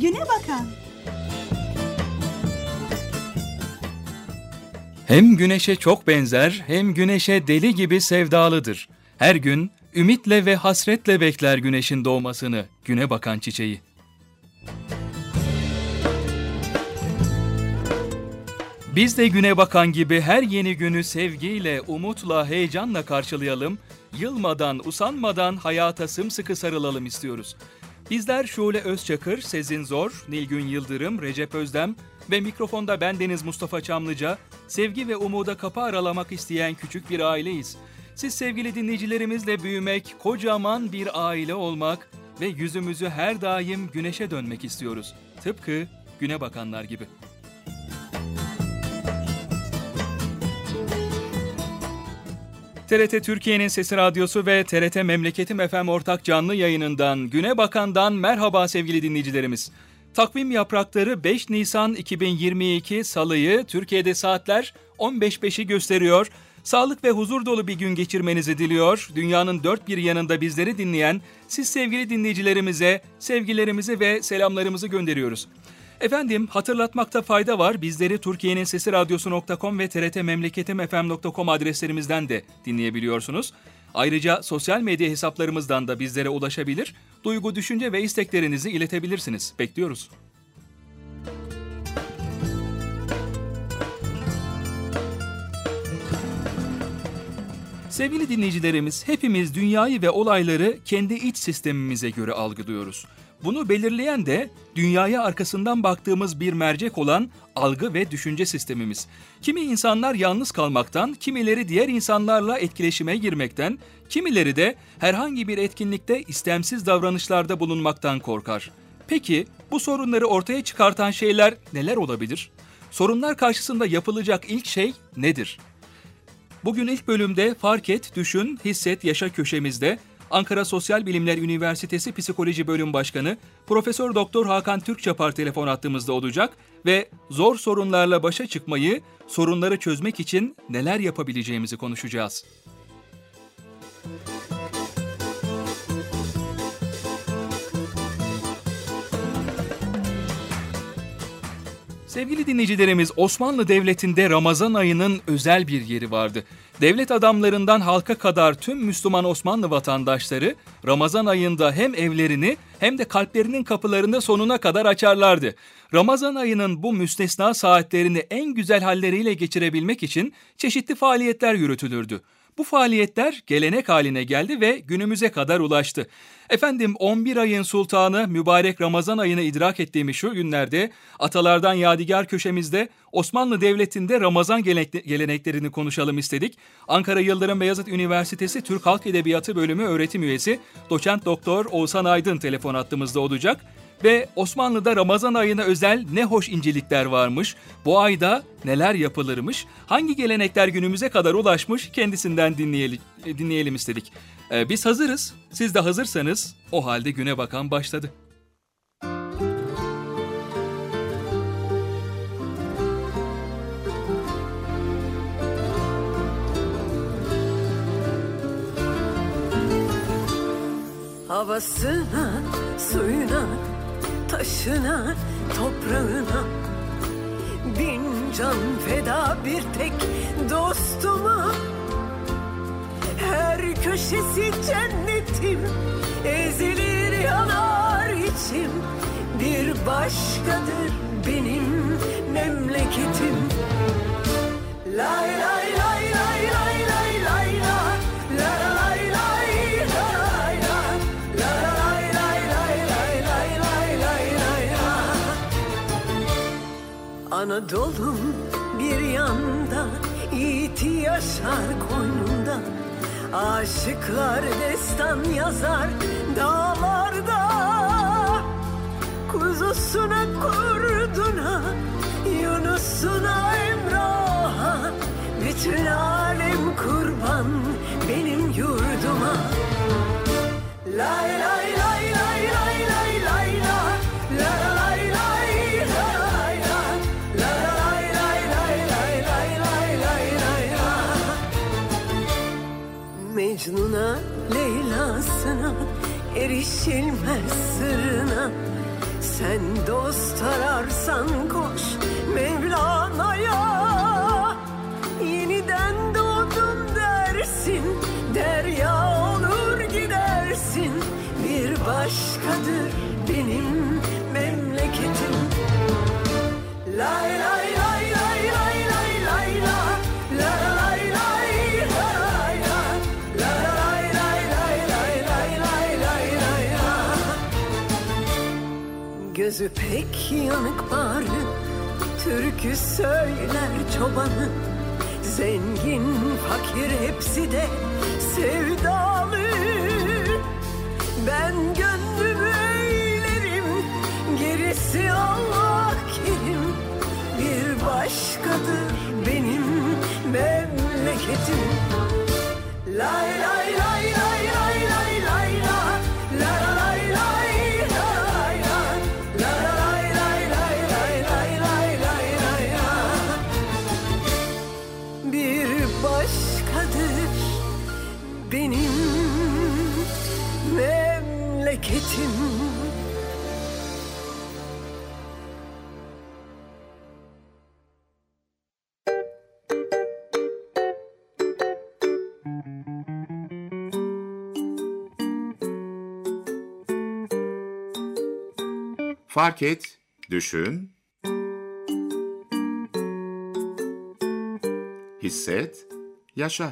Güne Bakan. Hem güneşe çok benzer, hem güneşe deli gibi sevdalıdır. Her gün ümitle ve hasretle bekler güneşin doğmasını, güne bakan çiçeği. Biz de güne bakan gibi her yeni günü sevgiyle, umutla, heyecanla karşılayalım, yılmadan, usanmadan hayata sımsıkı sarılalım istiyoruz. Bizler Şule Özçakır, Sezin Zor, Nilgün Yıldırım, Recep Özdem ve mikrofonda bendeniz Mustafa Çamlıca, sevgi ve umuda kapı aralamak isteyen küçük bir aileyiz. Siz sevgili dinleyicilerimizle büyümek, kocaman bir aile olmak ve yüzümüzü her daim güneşe dönmek istiyoruz. Tıpkı güne bakanlar gibi. TRT Türkiye'nin Sesi Radyosu ve TRT Memleketim FM ortak canlı yayınından, Güne Bakan'dan merhaba sevgili dinleyicilerimiz. Takvim yaprakları 5 Nisan 2022 Salı'yı, Türkiye'de saatler 15.05'i gösteriyor. Sağlık ve huzur dolu bir gün geçirmenizi diliyor. Dünyanın dört bir yanında bizleri dinleyen siz sevgili dinleyicilerimize sevgilerimizi ve selamlarımızı gönderiyoruz. Efendim, hatırlatmakta fayda var. Bizleri Türkiye'nin Sesi Radyosu.com ve trtmemleketimfm.com adreslerimizden de dinleyebiliyorsunuz. Ayrıca sosyal medya hesaplarımızdan da bizlere ulaşabilir, duygu, düşünce ve isteklerinizi iletebilirsiniz. Bekliyoruz. Sevgili dinleyicilerimiz, hepimiz dünyayı ve olayları kendi iç sistemimize göre algılıyoruz. Bunu belirleyen de dünyaya arkasından baktığımız bir mercek olan algı ve düşünce sistemimiz. Kimi insanlar yalnız kalmaktan, kimileri diğer insanlarla etkileşime girmekten, kimileri de herhangi bir etkinlikte istemsiz davranışlarda bulunmaktan korkar. Peki bu sorunları ortaya çıkartan şeyler neler olabilir? Sorunlar karşısında yapılacak ilk şey nedir? Bugün ilk bölümde Fark Et, Düşün, Hisset, Yaşa köşemizde Ankara Sosyal Bilimler Üniversitesi Psikoloji Bölüm Başkanı Profesör Doktor Hakan Türkçapar telefon hattımızda olacak ve zor sorunlarla başa çıkmayı, sorunları çözmek için neler yapabileceğimizi konuşacağız. Sevgili dinleyicilerimiz, Osmanlı Devleti'nde Ramazan ayının özel bir yeri vardı. Devlet adamlarından halka kadar tüm Müslüman Osmanlı vatandaşları Ramazan ayında hem evlerini hem de kalplerinin kapılarını sonuna kadar açarlardı. Ramazan ayının bu müstesna saatlerini en güzel halleriyle geçirebilmek için çeşitli faaliyetler yürütülürdü. Bu faaliyetler gelenek haline geldi ve günümüze kadar ulaştı. Efendim, 11 ayın sultanı mübarek Ramazan ayını idrak ettiğimiz şu günlerde atalardan yadigar köşemizde Osmanlı Devleti'nde Ramazan geleneklerini konuşalım istedik. Ankara Yıldırım Beyazıt Üniversitesi Türk Halk Edebiyatı Bölümü öğretim üyesi Doçent Doktor Oğuzhan Aydın telefon hattımızda olacak. Ve Osmanlı'da Ramazan ayına özel ne hoş incelikler varmış, bu ayda neler yapılırmış, hangi gelenekler günümüze kadar ulaşmış kendisinden dinleyelim istedik. Biz hazırız, siz de hazırsanız o halde Güne Bakan başladı. Havasına, suyuna, taşına, toprağına bin can feda bir tek dostuma. Her köşesi cennetim, ezilir yanar içim. Bir başkadır benim memleketim. Lay lay lay lay lay lay lay la la lay lay lay la. Anadolu'm bir yanda, yiğit yaşar koynunda. Aşıklar destan yazar dağlarda. Kuzusuna kurduna, Yunus'una Emrah'a. Bütün alem kurban benim yurduma. Lay lay lay lay lay lay lay la la lay lay lay la lay lay lay lay lay lay lay la. Mecnun'a, Leyla'sına erişilmez sırrına. Sen dost ararsan koş Mevlana'ya. Yeniden doğdum dersin, derya olur gidersin. Bir başkadır benim memleketim. Lay lay lay lay lay lay lay la. La lay lay lay la. La lay lay lay lay lay lay lay lay la. Gözü pek yanık barı, türkü söyler çobanı. Zengin fakir hepsi de sevdalı. Ben gönlümü eğlerim, gerisi Allah kerim. Bir başkadır benim memleketim. Lay lay lay lay lay lay lay la. La lay lay lay la. La lay lay lay lay lay lay lay lay la. Bir başkadır benim memleketim. Fark et, düşün, hisset, yaşa.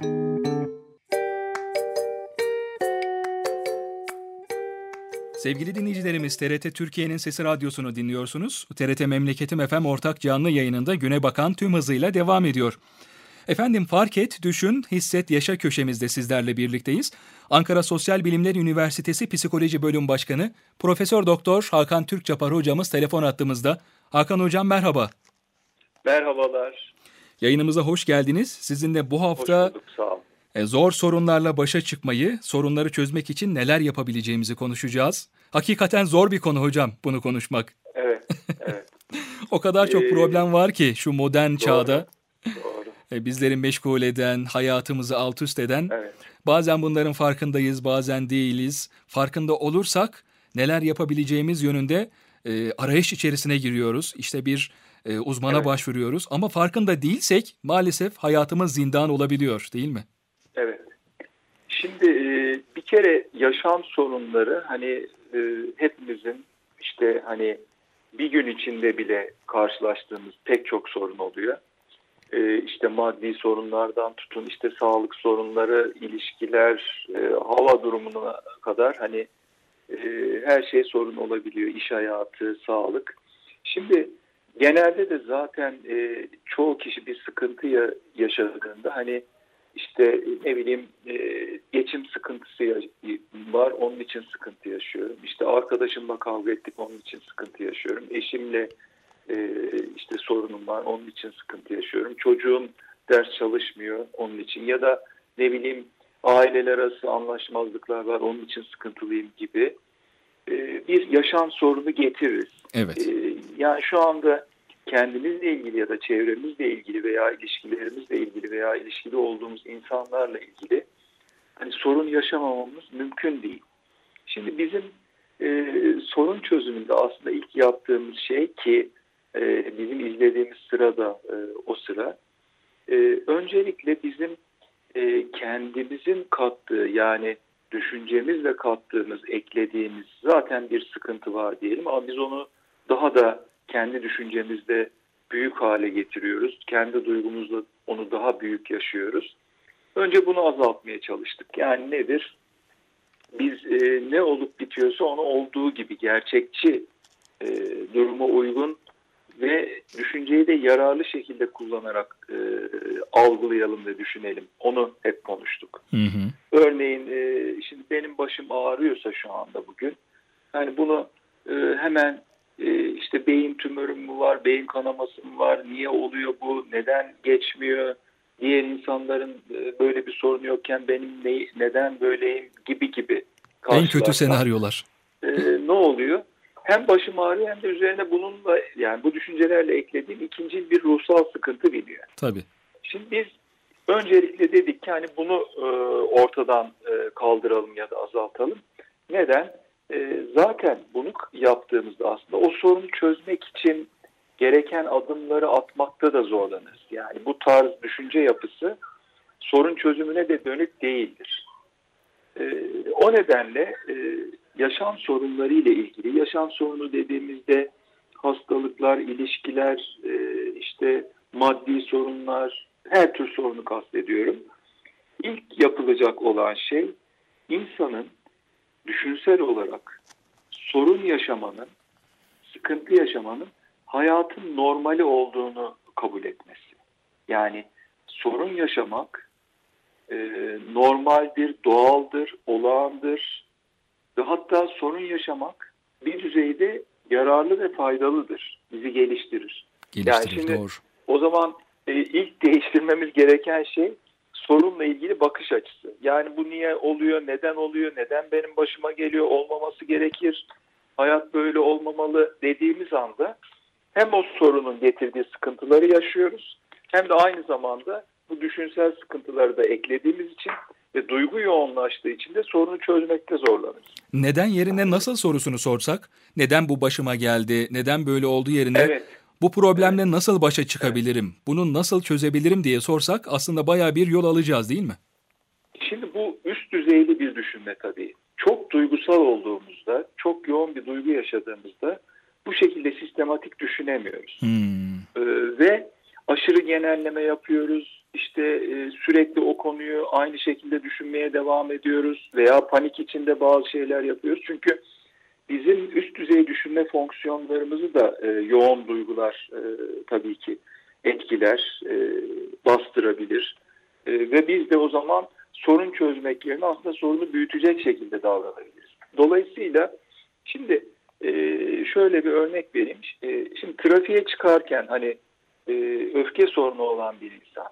Sevgili dinleyicilerimiz, TRT Türkiye'nin Sesi Radyosu'nu dinliyorsunuz. TRT Memleketim FM ortak canlı yayınında güne bakan tüm hızıyla devam ediyor. Efendim, Fark et, düşün, hisset, yaşa köşemizde sizlerle birlikteyiz. Ankara Sosyal Bilimler Üniversitesi Psikoloji Bölüm Başkanı Profesör Doktor Hakan Türkçapar hocamız telefon hattımızda. Hakan hocam merhaba. Merhabalar. Yayınımıza hoş geldiniz. Sizinle bu hafta hoş bulduk, sağ olun. Zor sorunlarla başa çıkmayı, sorunları çözmek için neler yapabileceğimizi konuşacağız. Hakikaten zor bir konu hocam bunu konuşmak. Evet, evet. O kadar çok problem var ki şu modern çağda. Doğru. Bizleri meşgul eden, hayatımızı alt üst eden. Evet. Bazen bunların farkındayız, bazen değiliz. Farkında olursak neler yapabileceğimiz yönünde arayış içerisine giriyoruz. İşte bir uzmana başvuruyoruz. Ama farkında değilsek maalesef hayatımız zindan olabiliyor, değil mi? Evet. Şimdi bir kere yaşam sorunları hepimizin işte bir gün içinde bile karşılaştığımız pek çok sorun oluyor. İşte maddi sorunlardan tutun, işte sağlık sorunları, ilişkiler, hava durumuna kadar her şey sorun olabiliyor. İş hayatı, sağlık. Şimdi genelde de zaten çoğu kişi bir sıkıntı yaşadığında geçim sıkıntısı var, onun için sıkıntı yaşıyorum. İşte arkadaşımla kavga ettik, onun için sıkıntı yaşıyorum. Eşimle sorunum var, onun için sıkıntı yaşıyorum. Çocuğum ders çalışmıyor, onun için. Ya da aileler arası anlaşmazlıklar var, onun için sıkıntılıyım gibi bir yaşam sorunu getiririz. Evet. Yani şu anda kendimizle ilgili ya da çevremizle ilgili veya ilişkilerimizle ilgili veya ilişkili olduğumuz insanlarla ilgili sorun yaşamamamız mümkün değil. Şimdi bizim sorun çözümünde aslında ilk yaptığımız şey ki bizim izlediğimiz sırada o sıra öncelikle bizim kendimizin kattığı, yani düşüncemizle kattığımız, eklediğimiz zaten bir sıkıntı var diyelim ama biz onu daha da kendi düşüncemizde büyük hale getiriyoruz. Kendi duygumuzla onu daha büyük yaşıyoruz. Önce bunu azaltmaya çalıştık. Yani nedir? Biz ne olup bitiyorsa onu olduğu gibi gerçekçi, duruma uygun ve düşünceyi de yararlı şekilde kullanarak algılayalım ve düşünelim. Onu hep konuştuk. Hı hı. Örneğin şimdi benim başım ağrıyorsa şu anda bugün, bunu hemen işte beyin tümörüm mü var, beyin kanaması mı var, niye oluyor bu, neden geçmiyor, diğer insanların böyle bir sorun yokken benim neden böyleyim gibi en kötü senaryolar. Ne oluyor? Hem başım ağrıyor hem de üzerine bununla, yani bu düşüncelerle eklediğim ikinci bir ruhsal sıkıntı biniyor. Tabii. Şimdi biz öncelikle dedik ki bunu ortadan kaldıralım ya da azaltalım. Neden? zaten bunu yaptığımızda aslında o sorunu çözmek için gereken adımları atmakta da zorlanırız. Yani bu tarz düşünce yapısı sorun çözümüne de dönük değildir. O nedenle yaşam sorunları ile ilgili, yaşam sorunu dediğimizde hastalıklar, ilişkiler, işte maddi sorunlar, her tür sorunu kastediyorum. İlk yapılacak olan şey insanın düşünsel olarak sorun yaşamanın, sıkıntı yaşamanın hayatın normali olduğunu kabul etmesi. Yani sorun yaşamak normaldir, doğaldır, olağandır ve hatta sorun yaşamak bir düzeyde yararlı ve faydalıdır. Bizi geliştirir. Yani şimdi doğru. o zaman ilk değiştirmemiz gereken şey sorunla ilgili bakış açısı. Yani bu niye oluyor, neden oluyor, neden benim başıma geliyor, olmaması gerekir, hayat böyle olmamalı dediğimiz anda hem o sorunun getirdiği sıkıntıları yaşıyoruz hem de aynı zamanda bu düşünsel sıkıntıları da eklediğimiz için ve duygu yoğunlaştığı için de sorunu çözmekte zorlanırız. Neden yerine nasıl sorusunu sorsak, neden bu başıma geldi, neden böyle oldu yerine Evet. bu problemle nasıl başa çıkabilirim, bunu nasıl çözebilirim diye sorsak aslında bayağı bir yol alacağız değil mi? Şimdi bu üst düzeyli bir düşünme tabii. Çok duygusal olduğumuzda, çok yoğun bir duygu yaşadığımızda bu şekilde sistematik düşünemiyoruz. Ve aşırı genelleme yapıyoruz. İşte sürekli o konuyu aynı şekilde düşünmeye devam ediyoruz veya panik içinde bazı şeyler yapıyoruz. Çünkü bizim üst düzey düşünme fonksiyonlarımızı da yoğun duygular tabii ki etkiler, bastırabilir. Ve biz de o zaman sorun çözmek yerine aslında sorunu büyütecek şekilde davranabiliriz. Dolayısıyla şimdi şöyle bir örnek vereyim. Şimdi trafiğe çıkarken hani öfke sorunu olan bir insan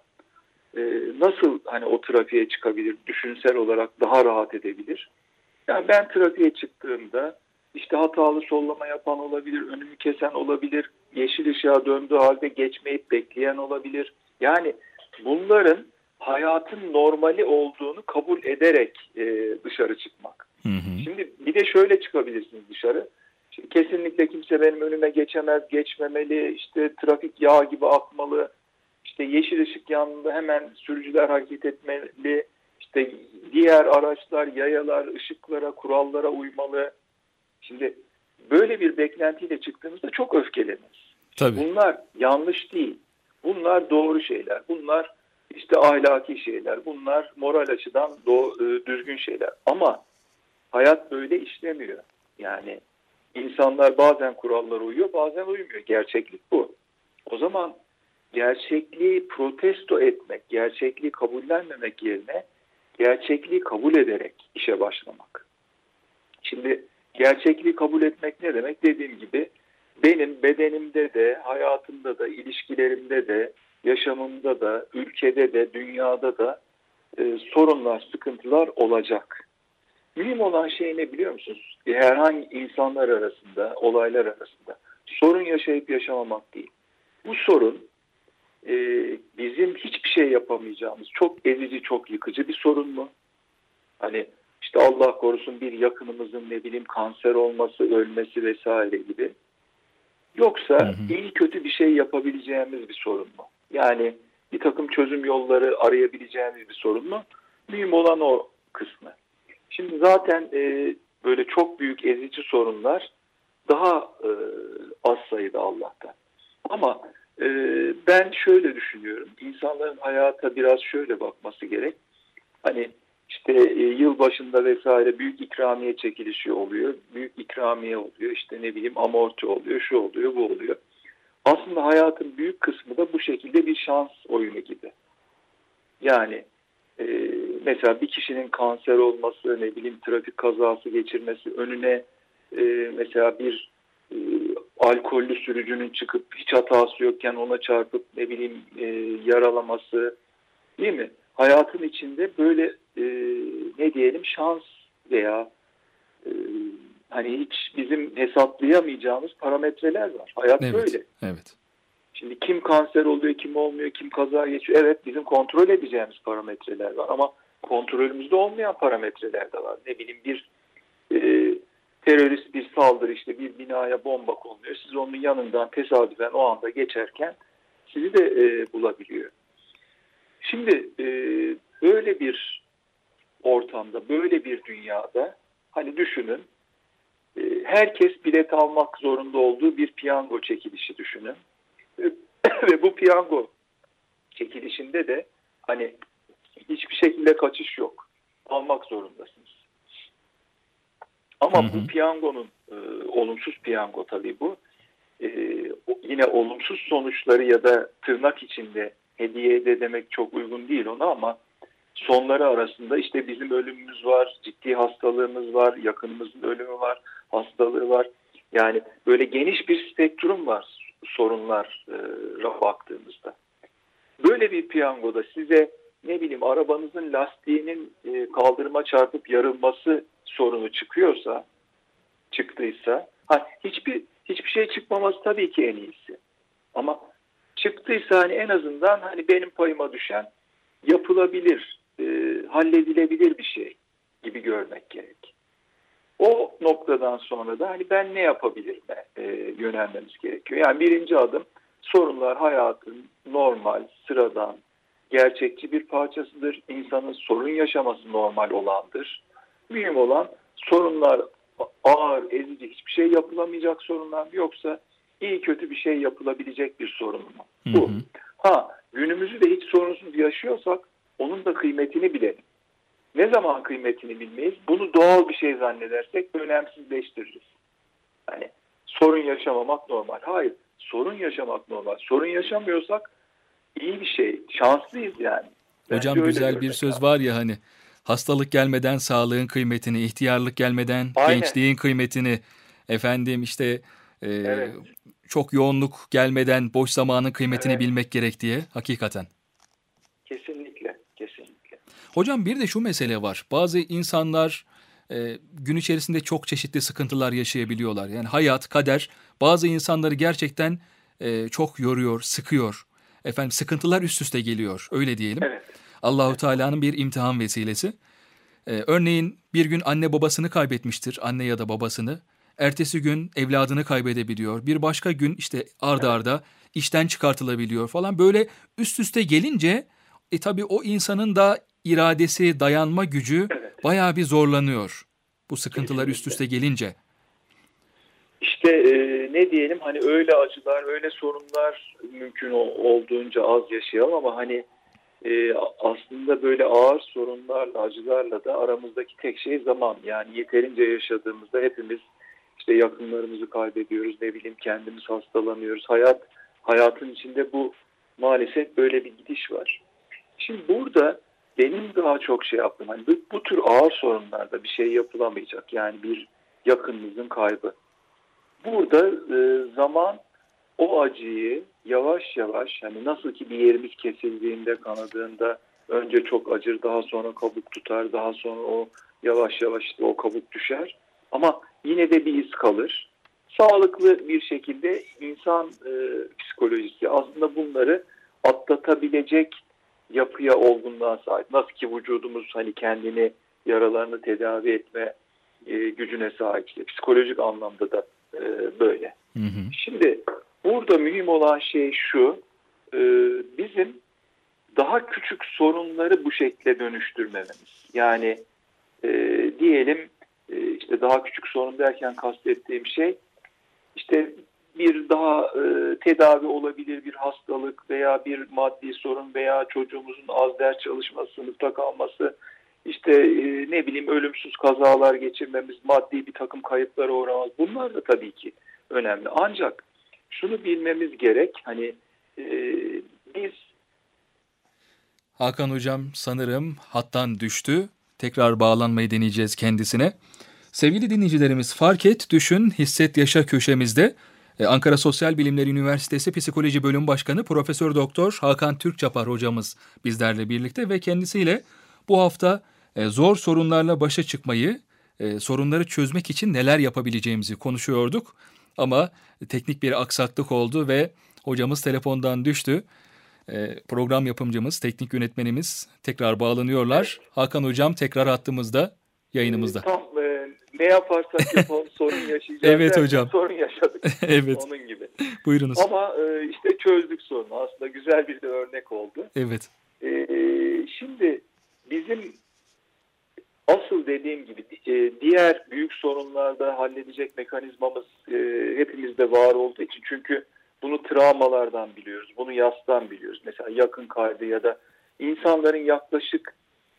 nasıl hani o trafiğe çıkabilir, düşünsel olarak daha rahat edebilir? Yani ben trafiğe çıktığımda işte hatalı sollama yapan olabilir, önümü kesen olabilir, yeşil ışığa döndüğü halde geçmeyip bekleyen olabilir. Yani bunların hayatın normali olduğunu kabul ederek dışarı çıkmak. Şimdi bir de şöyle çıkabilirsiniz dışarı. Şimdi kesinlikle kimse benim önüme geçemez, geçmemeli, işte trafik yağ gibi akmalı, işte yeşil ışık yanında hemen sürücüler hareket etmeli, işte diğer araçlar, yayalar, ışıklara, kurallara uymalı. Şimdi böyle bir beklentiyle çıktığımızda çok öfkeleniriz. Tabii. Bunlar yanlış değil. Bunlar doğru şeyler. Bunlar işte ahlaki şeyler. Bunlar moral açıdan düzgün şeyler. Ama hayat böyle işlemiyor. Yani insanlar bazen kurallara uyuyor, bazen uymuyor. Gerçeklik bu. O zaman gerçekliği protesto etmek, gerçekliği kabullenmemek yerine gerçekliği kabul ederek işe başlamak. Şimdi gerçekliği kabul etmek ne demek? Dediğim gibi benim bedenimde de, hayatımda da, ilişkilerimde de, yaşamımda da, ülkede de, dünyada da sorunlar, sıkıntılar olacak. Mühim olan şey ne biliyor musunuz? Herhangi insanlar arasında, olaylar arasında sorun yaşayıp yaşamamak değil. Bu sorun bizim hiçbir şey yapamayacağımız, çok ezici, çok yıkıcı bir sorun mu? Hani işte Allah korusun bir yakınımızın ne bileyim kanser olması, ölmesi vesaire gibi. Yoksa iyi kötü bir şey yapabileceğimiz bir sorun mu? Yani bir takım çözüm yolları arayabileceğimiz bir sorun mu? Mühim olan o kısmı. Şimdi zaten böyle çok büyük ezici sorunlar daha az sayıda Allah'tan. Ama ben şöyle düşünüyorum. İnsanların hayata biraz şöyle bakması gerek. Hani işte yılbaşında vesaire büyük ikramiye çekilişi oluyor. Büyük ikramiye oluyor. İşte ne bileyim amorti oluyor. Şu oluyor, bu oluyor. Aslında hayatın büyük kısmı da bu şekilde bir şans oyunu gibi. Yani mesela bir kişinin kanser olması, ne bileyim trafik kazası geçirmesi, önüne mesela bir alkollü sürücünün çıkıp hiç hatası yokken ona çarpıp ne bileyim yaralaması, değil mi? Hayatın içinde böyle ne diyelim şans veya hani hiç bizim hesaplayamayacağımız parametreler var. Hayat böyle. Evet. Şimdi kim kanser oluyor, kim olmuyor, kim kaza geçiyor. Evet, bizim kontrol edeceğimiz parametreler var ama kontrolümüzde olmayan parametreler de var. Ne bileyim bir terörist bir saldırı, işte bir binaya bomba konuluyor. Siz onun yanından tesadüfen o anda geçerken sizi de bulabiliyor. Şimdi böyle bir ortamda, böyle bir dünyada hani düşünün, herkes bilet almak zorunda olduğu bir piyango çekilişi düşünün. Ve bu piyango çekilişinde de hani hiçbir şekilde kaçış yok. Almak zorundasınız. Ama bu piyangonun olumsuz piyango tabii bu. Yine olumsuz sonuçları ya da tırnak içinde hediye de demek çok uygun değil ona, ama sonları arasında işte bizim ölümümüz var, ciddi hastalığımız var, yakınımızın ölümü var, hastalığı var. Yani böyle geniş bir spektrum var sorunlara baktığımızda. Böyle bir piyangoda size ne bileyim arabanızın lastiğinin kaldırıma çarpıp yarılması sorunu çıktıysa hiçbir şey çıkmaması tabii ki en iyisi. Ama çıktıysa hani en azından hani benim payıma düşen yapılabilir, halledilebilir bir şey gibi görmek gerek. O noktadan sonra da hani ben ne yapabilirim yönelmemiz gerekiyor. Yani birinci adım, sorunlar hayatın normal, sıradan, gerçekçi bir parçasıdır. İnsanın sorun yaşaması normal olandır. Mühim olan sorunlar ağır, ezici, hiçbir şey yapılamayacak sorunlar mı, yoksa iyi kötü bir şey yapılabilecek bir sorun mu? Bu. Günümüzü de hiç sorunsuz yaşıyorsak onun da kıymetini bilelim. Ne zaman kıymetini bilmeyiz? Bunu doğal bir şey zannedersek önemsizleştiririz. Hani sorun yaşamamak normal. Hayır, sorun yaşamak normal. Sorun yaşamıyorsak iyi bir şey. Şanslıyız yani. Hocam güzel bir söz var ya hani, hastalık gelmeden sağlığın kıymetini, ihtiyarlık gelmeden gençliğin kıymetini, efendim işte evet, çok yoğunluk gelmeden boş zamanın kıymetini bilmek gerek diye, hakikaten. Kesinlikle. Hocam bir de şu mesele var. Bazı insanlar gün içerisinde çok çeşitli sıkıntılar yaşayabiliyorlar. Yani hayat, kader bazı insanları gerçekten çok yoruyor, sıkıyor. Efendim sıkıntılar üst üste geliyor, öyle diyelim. Evet. Allahu Teala'nın bir imtihan vesilesi. Örneğin bir gün anne babasını kaybetmiştir, anne ya da babasını. Ertesi gün evladını kaybedebiliyor. Bir başka gün işte arda arda işten çıkartılabiliyor falan. Böyle üst üste gelince tabii o insanın da iradesi, dayanma gücü bayağı bir zorlanıyor. Bu sıkıntılar üst üste gelince. İşte ne diyelim, hani öyle acılar, öyle sorunlar mümkün olduğunca az yaşayalım, ama hani aslında böyle ağır sorunlarla, acılarla da aramızdaki tek şey zaman. Yani yeterince yaşadığımızda hepimiz işte yakınlarımızı kaybediyoruz, ne bileyim kendimiz hastalanıyoruz. Hayatın içinde bu maalesef böyle bir gidiş var. Şimdi burada benim daha çok şey yaptım. Hani bu tür ağır sorunlarda bir şey yapılamayacak. Yani bir yakınımızın kaybı. Burada zaman o acıyı yavaş yavaş, hani nasıl ki bir yerimiz kesildiğinde, kanadığında önce çok acır, daha sonra kabuk tutar, daha sonra o yavaş yavaş işte o kabuk düşer. Ama yine de bir iz kalır. Sağlıklı bir şekilde insan psikolojisi aslında bunları atlatabilecek yapıya, olgunluğa sahip. Nasıl ki vücudumuz hani kendini, yaralarını tedavi etme gücüne sahip. İşte psikolojik anlamda da böyle. Şimdi burada mühim olan şey şu, bizim daha küçük sorunları bu şekilde dönüştürmememiz. Yani diyelim işte daha küçük sorun derken kastettiğim şey, işte bir daha tedavi olabilir bir hastalık veya bir maddi sorun veya çocuğumuzun az ders çalışması, sınıfta kalması, işte ne bileyim ölümsüz kazalar geçirmemiz, maddi bir takım kayıplara uğramaz. Bunlar da tabii ki önemli. Ancak şunu bilmemiz gerek, hani biz... Hakan Hocam sanırım hattan düştü. Tekrar bağlanmayı deneyeceğiz kendisine. Sevgili dinleyicilerimiz, Fark Et, Düşün, Hisset, Yaşa köşemizde Ankara Sosyal Bilimler Üniversitesi Psikoloji Bölüm Başkanı Profesör Doktor Hakan Türkçapar hocamız bizlerle birlikte ve kendisiyle bu hafta zor sorunlarla başa çıkmayı, sorunları çözmek için neler yapabileceğimizi konuşuyorduk. Ama teknik bir aksaklık oldu ve hocamız telefondan düştü. Program yapımcımız, teknik yönetmenimiz tekrar bağlanıyorlar. Hakan Hocam tekrar hattımızda, yayınımızda. ne yaparsak yapalım sorun yaşayacağız. Evet hocam. Sorun yaşadık. Evet. Onun gibi. Buyurunuz. Ama işte çözdük sorunu. Aslında güzel bir de örnek oldu. Evet. Şimdi bizim asıl dediğim gibi diğer büyük sorunlarda halledecek mekanizmamız hepimizde var olduğu için. Çünkü bunu travmalardan biliyoruz. Bunu yastan biliyoruz. Mesela yakın kaybı ya da insanların yaklaşık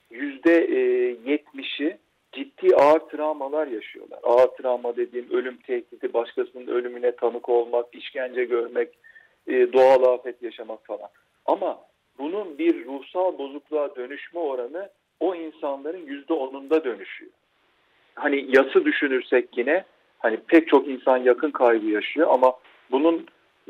%70'i ciddi ağır travmalar yaşıyorlar. Ağır travma dediğim ölüm tehdidi, başkasının ölümüne tanık olmak, işkence görmek, doğal afet yaşamak falan. Ama bunun bir ruhsal bozukluğa dönüşme oranı o insanların %10'unda dönüşüyor. Hani yası düşünürsek yine hani pek çok insan yakın kaybı yaşıyor ama bunun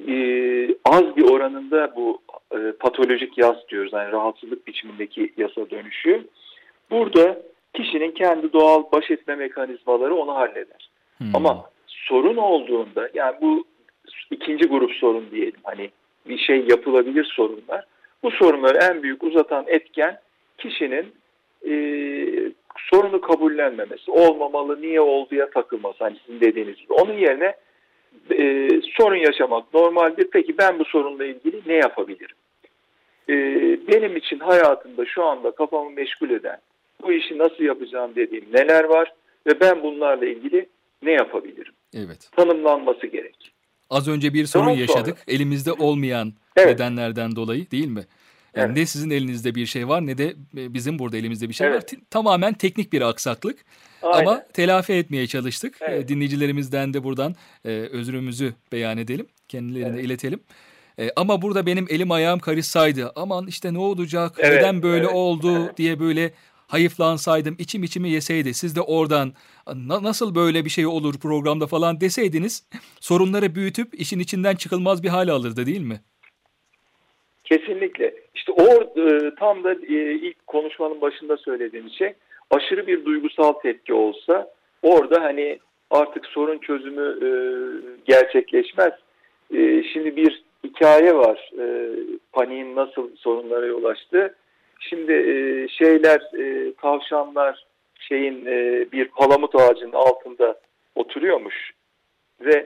az bir oranında bu patolojik yas diyoruz. Yani rahatsızlık biçimindeki yasa dönüşüyor. Burada kişinin kendi doğal baş etme mekanizmaları onu halleder. Ama sorun olduğunda yani bu ikinci grup sorun diyelim. Hani bir şey yapılabilir sorunlar. Bu sorunları en büyük uzatan etken kişinin sorunu kabullenmemesi, olmamalı, niye olduğuya takılması. Hani sizin dediğiniz gibi. Onun yerine sorun yaşamak normaldir. Peki ben bu sorunla ilgili ne yapabilirim? Benim için hayatımda şu anda kafamı meşgul eden, bu işi nasıl yapacağım dediğim neler var ve ben bunlarla ilgili ne yapabilirim? Evet. Tanımlanması gerek. Az önce bir sorun yaşadık. Elimizde olmayan nedenlerden dolayı değil mi? Yani ne sizin elinizde bir şey var ne de bizim burada elimizde bir şey var. Tamamen teknik bir aksaklık. Aynen. Ama telafi etmeye çalıştık. Dinleyicilerimizden de buradan özrümüzü beyan edelim. Kendilerine iletelim. Ama burada benim elim ayağım karışsaydı, aman işte ne olacak, neden böyle oldu diye böyle hayıflansaydım, içimi yeseydi, siz de oradan nasıl böyle bir şey olur programda falan deseydiniz, sorunları büyütüp işin içinden çıkılmaz bir hale alırdı değil mi? Kesinlikle. İşte tam da ilk konuşmanın başında söylediğim şey, aşırı bir duygusal tepki olsa orada hani artık sorun çözümü gerçekleşmez. Şimdi bir hikaye var. Paniğin nasıl sorunlara yol açtığı. Şimdi tavşanlar bir palamut ağacının altında oturuyormuş ve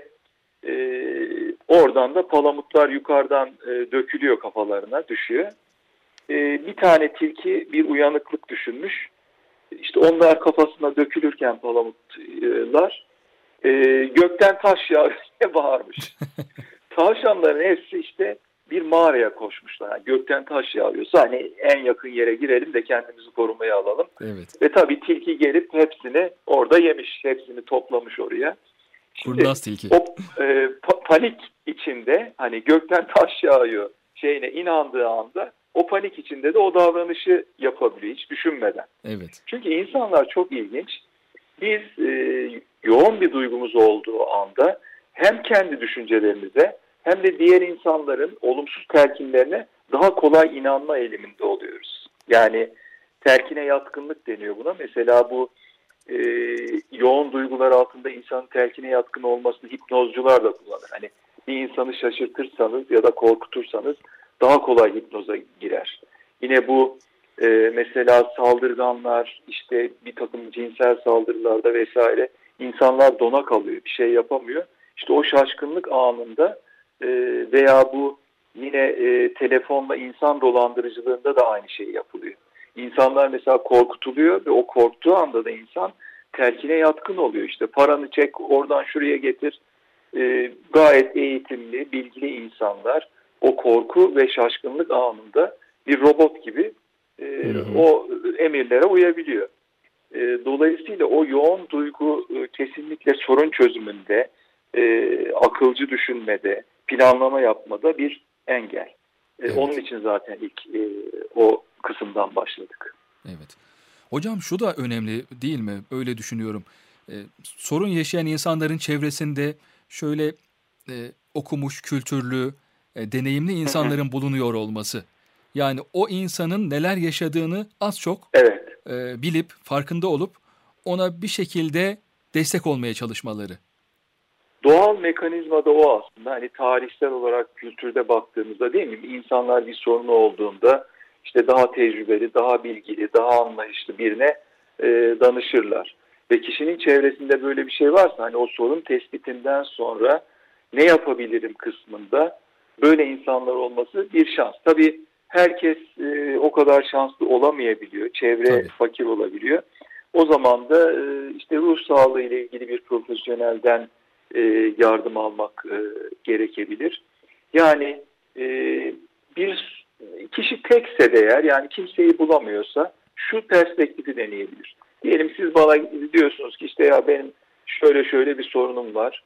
oradan da palamutlar yukarıdan dökülüyor, kafalarına düşüyor. Bir tane tilki bir uyanıklık düşünmüş. İşte onlar kafasına dökülürken palamutlar gökten taş yağıyor diye bağırmış. Tavşanların hepsi işte bir mağaraya koşmuşlar. Yani gökten taş yağıyorsa hani en yakın yere girelim de kendimizi korumaya alalım. Evet. Ve tabii tilki gelip hepsini orada yemiş. Hepsini toplamış oraya. Kurnaz tilki. O panik içinde hani gökten taş yağıyor inandığı anda o panik içinde de o davranışı yapabiliyor hiç düşünmeden. Evet. Çünkü insanlar çok ilginç. Biz yoğun bir duygumuz olduğu anda hem kendi düşüncelerimize hem de diğer insanların olumsuz telkinlerine daha kolay inanma eğiliminde oluyoruz. Yani telkine yatkınlık deniyor buna. Mesela bu yoğun duygular altında insanın telkine yatkın olmasını hipnozcular da kullanır. Hani bir insanı şaşırtırsanız ya da korkutursanız daha kolay hipnoza girer. Yine bu mesela saldırganlar, işte bir takım cinsel saldırılarda vesaire insanlar dona kalıyor, bir şey yapamıyor. İşte o şaşkınlık anında veya bu yine telefonla insan dolandırıcılığında da aynı şey yapılıyor. İnsanlar mesela korkutuluyor ve o korktuğu anda da insan telkine yatkın oluyor. İşte paranı çek, oradan şuraya getir. Gayet eğitimli, bilgili insanlar o korku ve şaşkınlık anında bir robot gibi o emirlere uyabiliyor. Dolayısıyla o yoğun duygu kesinlikle sorun çözümünde, akılcı düşünmede, planlama yapmada bir engel. Evet. Onun için zaten ilk o kısımdan başladık. Evet. Hocam şu da önemli değil mi? Öyle düşünüyorum. Sorun yaşayan insanların çevresinde şöyle okumuş, kültürlü, deneyimli insanların bulunuyor olması. Yani o insanın neler yaşadığını az çok bilip, farkında olup ona bir şekilde destek olmaya çalışmaları. Doğal mekanizma da o aslında. Hani tarihsel olarak kültürde baktığımızda değil mi? İnsanlar bir sorunu olduğunda işte daha tecrübeli, daha bilgili, daha anlayışlı birine danışırlar. ve kişinin çevresinde böyle bir şey varsa, hani o sorun tespitinden sonra ne yapabilirim kısmında böyle insanlar olması bir şans. Tabii herkes o kadar şanslı olamayabiliyor. Çevre Tabii. fakir olabiliyor. O zaman da işte ruh sağlığı ile ilgili bir profesyonelden yardım almak gerekebilir. Yani bir kişi tekse de eğer, yani kimseyi bulamıyorsa şu perspektifi deneyebilir. Diyelim siz bana diyorsunuz ki işte ya benim şöyle bir sorunum var.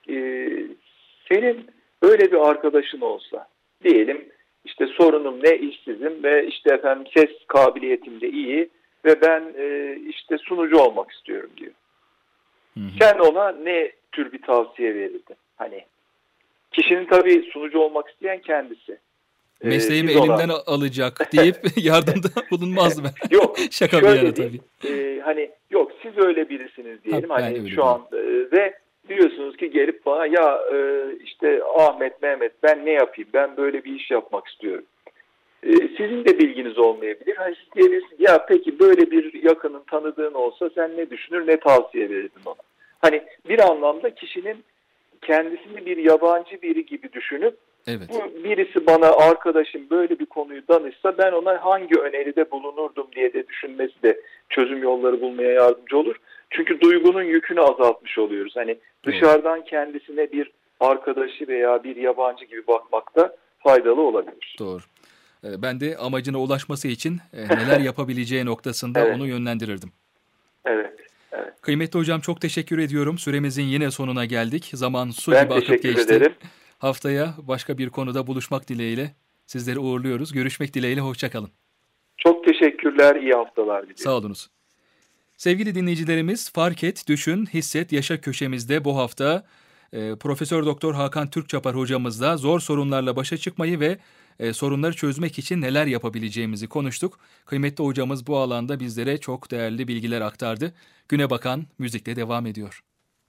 Senin böyle bir arkadaşın olsa, diyelim işte sorunum ne, işsizim ve işte efendim ses kabiliyetim de iyi ve ben işte sunucu olmak istiyorum diyor. Sen ona ne tür bir tavsiye verirdin? Hani kişinin tabii sunucu olmak isteyen kendisi. Mesleğimi Biz elimden alacak deyip yardımda bulunmaz mı? Yok. Şaka bir yana tabii. Hani yok, siz öyle birisiniz diyelim. Ha, ben hani öyle şu an ve diyorsunuz ki gelip bana ya işte Ahmet, Mehmet ben ne yapayım? Ben böyle bir iş yapmak istiyorum. Sizin de bilginiz olmayabilir. Hani siz diyebilirsiniz ya peki böyle bir yakının, tanıdığın olsa sen ne düşünür, ne tavsiye verirdin ona? Hani bir anlamda kişinin kendisini bir yabancı biri gibi düşünüp Evet. bu birisi bana, arkadaşım böyle bir konuyu danışsa ben ona hangi öneride bulunurdum diye de düşünmesi de çözüm yolları bulmaya yardımcı olur. Çünkü duygunun yükünü azaltmış oluyoruz. Hani dışarıdan kendisine bir arkadaşı veya bir yabancı gibi bakmakta faydalı olabilir. Doğru. Ben de amacına ulaşması için neler yapabileceği noktasında Evet. onu yönlendirirdim. Evet. Evet. Kıymetli hocam, çok teşekkür ediyorum. Süremizin yine sonuna geldik. Zaman su Ben gibi akıp teşekkür geçti. ederim. Haftaya başka bir konuda buluşmak dileğiyle sizleri uğurluyoruz. Görüşmek dileğiyle, hoşça kalın. Çok teşekkürler. İyi haftalar diliyorum. Sağ olunuz. Sevgili dinleyicilerimiz, Fark Et, Düşün, Hisset, Yaşa köşemizde bu hafta Profesör Doktor Hakan Türkçapar hocamızla zor sorunlarla başa çıkmayı ve sorunları çözmek için neler yapabileceğimizi konuştuk. Kıymetli hocamız bu alanda bizlere çok değerli bilgiler aktardı. Güne bakan müzikle devam ediyor.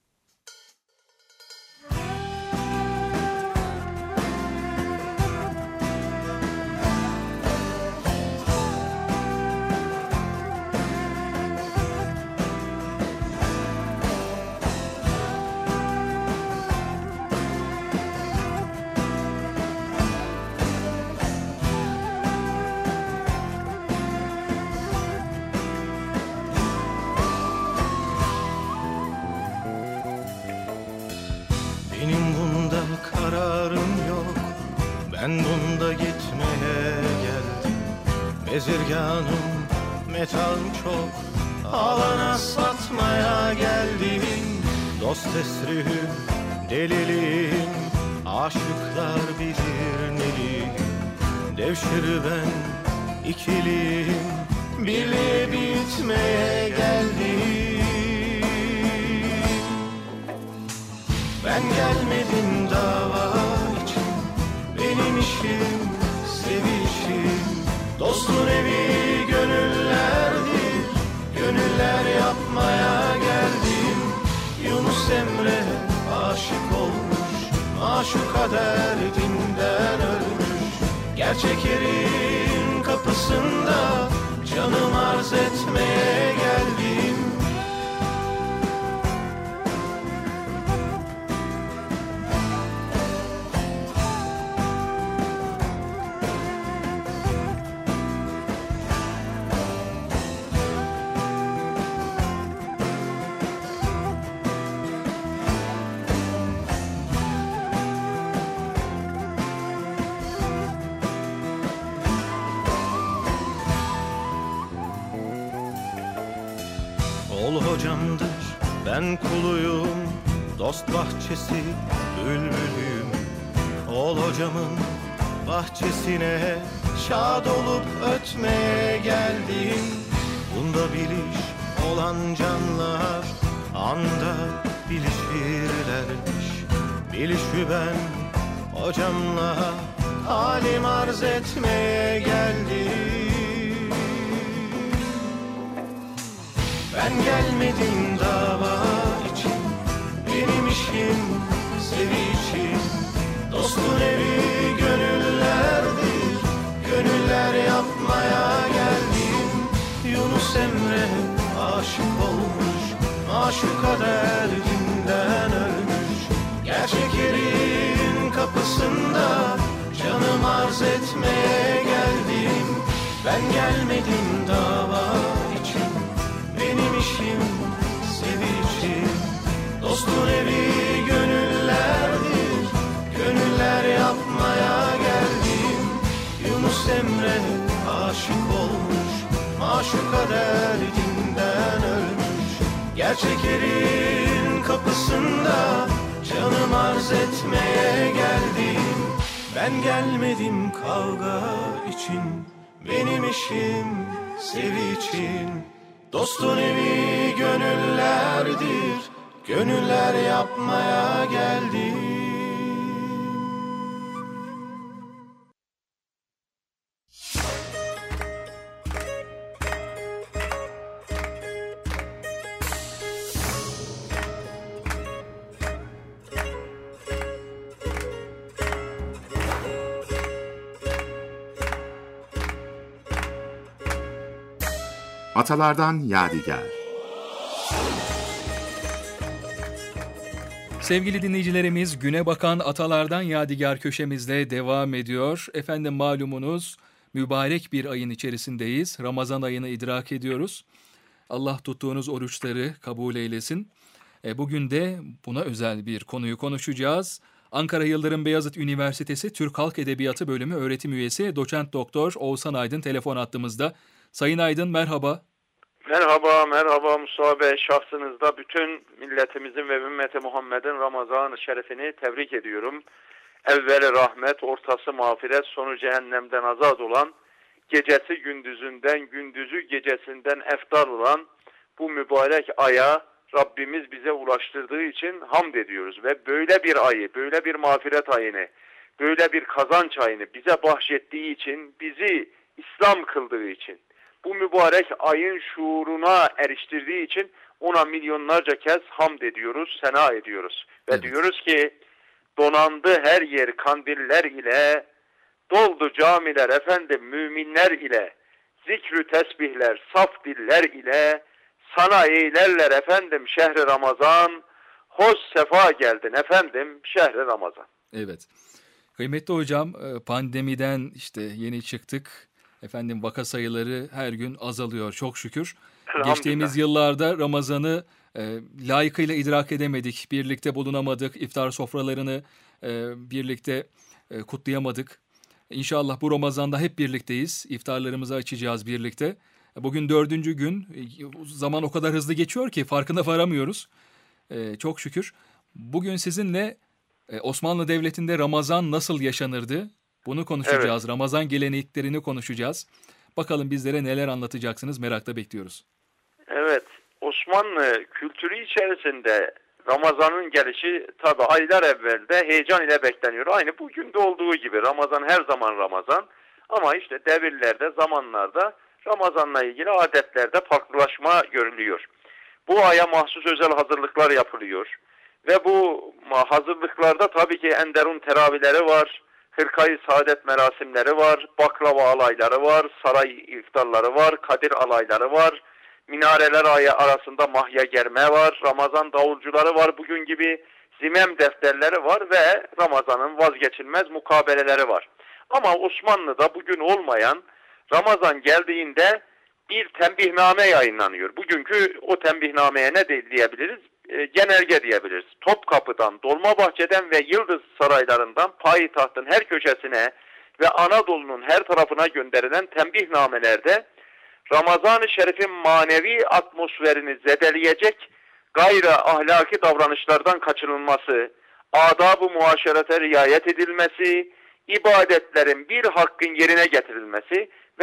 Benim bunda kararım yok, ben bunda gitmeye geldim. Bezirganım, metalım çok, alana satmaya geldim. Dost esrihim, deliliğim, aşıklar bilir neliyim. Devşirü ben, ikiliyim, birliğe bitmeye geldim. Ben gelmedim dava için, benim işim sevişim. Dostun evi gönüllerdir, gönüller yapmaya geldim. Yunus Emre aşık olmuş, maşuka derdinden ölmüş. Gerçek yerin kapısında canım arz etmeye geldim. Ol hocamdır, ben kuluyum, dost bahçesi bülbülüyüm. Ol hocamın bahçesine şad olup ötmeye geldim. Bunda biliş olan canlar anda bilişirlermiş. Bilişi ben hocamla halim arz etmeye geldim. Ben gelmedim dava için, benim işim sevişim. Dostun evi gönüllerdir, gönüller yapmaya geldim. Yunus Emre aşık olmuş, maşuka derdinden ölmüş. Gerçek yerin kapısında canım arz etmeye geldim. Ben gelmedim dava için, benim işim sevici. Dostun evi gönüllerdir, gönüller yapmaya geldim. Yunus Emre aşık olmuş, maşuka derdinden ölmüş. Gerçek yerin kapısında canım arz etmeye geldim. Ben gelmedim kavga için, benim işim sevici. Dostun evi gönüllerdir, gönüller yapmaya geldim. Atalardan Yadigar. Sevgili dinleyicilerimiz, güne bakan Atalardan Yadigar köşemizle devam ediyor. Efendim malumunuz mübarek bir ayın içerisindeyiz. Ramazan ayını idrak ediyoruz. Allah tuttuğunuz oruçları kabul eylesin. Bugün de buna özel bir konuyu konuşacağız. Ankara Yıldırım Beyazıt Üniversitesi Türk Halk Edebiyatı Bölümü öğretim üyesi Doçent Doktor Oğuzhan Aydın telefon hattımızda. Sayın Aydın merhaba. Merhaba Mustafa Bey, şahsınızda bütün milletimizin ve ümmeti Muhammed'in Ramazan-ı Şerifini tebrik ediyorum. Evveli rahmet, ortası mağfiret, sonu cehennemden azad olan, gecesi gündüzünden, gündüzü gecesinden eftal olan bu mübarek aya Rabbimiz bize ulaştırdığı için hamd ediyoruz. Ve böyle bir ayı, böyle bir mağfiret ayını, böyle bir kazanç ayını bize bahşettiği için, bizi İslam kıldığı için, bu mübarek ayın şuuruna eriştirdiği için ona milyonlarca kez hamd ediyoruz, sena ediyoruz. Ve Evet. diyoruz ki donandı her yer kandiller ile, doldu camiler efendim müminler ile, zikrü tesbihler saf diller ile, sana eylerler efendim şehri Ramazan, hoş sefa geldin efendim şehri Ramazan. Evet. Kıymetli hocam, pandemiden işte yeni çıktık. Efendim vaka sayıları her gün azalıyor çok şükür. Elhamdülillah. Geçtiğimiz yıllarda Ramazan'ı layıkıyla idrak edemedik. Birlikte bulunamadık. İftar sofralarını birlikte kutlayamadık. İnşallah bu Ramazan'da hep birlikteyiz. İftarlarımızı açacağız birlikte. Bugün 4. gün. Zaman o kadar hızlı geçiyor ki farkına varamıyoruz. Çok şükür. Bugün sizinle Osmanlı Devleti'nde Ramazan nasıl yaşanırdı? Bunu konuşacağız. Evet. Ramazan geleneklerini konuşacağız. Bakalım bizlere neler anlatacaksınız, merakla bekliyoruz. Evet, Osmanlı kültürü içerisinde Ramazan'ın gelişi tabi aylar evvelde heyecan ile bekleniyor. Aynı bugün de olduğu gibi Ramazan her zaman Ramazan. Ama işte devirlerde, zamanlarda Ramazan'la ilgili adetlerde farklılaşma görülüyor. Bu aya mahsus özel hazırlıklar yapılıyor. Ve bu hazırlıklarda tabii ki enderun teravihleri var. Hırkayı saadet merasimleri var, baklava alayları var, saray iftarları var, Kadir alayları var, minareler ayı arasında mahya germe var, Ramazan davulcuları var, bugün gibi zimem defterleri var ve Ramazan'ın vazgeçilmez mukabeleleri var. Ama Osmanlı'da bugün olmayan, Ramazan geldiğinde bir tembihname yayınlanıyor. Bugünkü o tembihnameye ne diyebiliriz? Genelge diyebiliriz. Topkapı'dan, Dolmabahçe'den ve Yıldız saraylarından payitahtın her köşesine ve Anadolu'nun her tarafına gönderilen tembihnamelerde Ramazan-ı Şerif'in manevi atmosferini zedeleyecek gayri ahlaki davranışlardan kaçınılması, adab-ı muaşerete riayet edilmesi, ibadetlerin bir hakkın yerine getirilmesi ve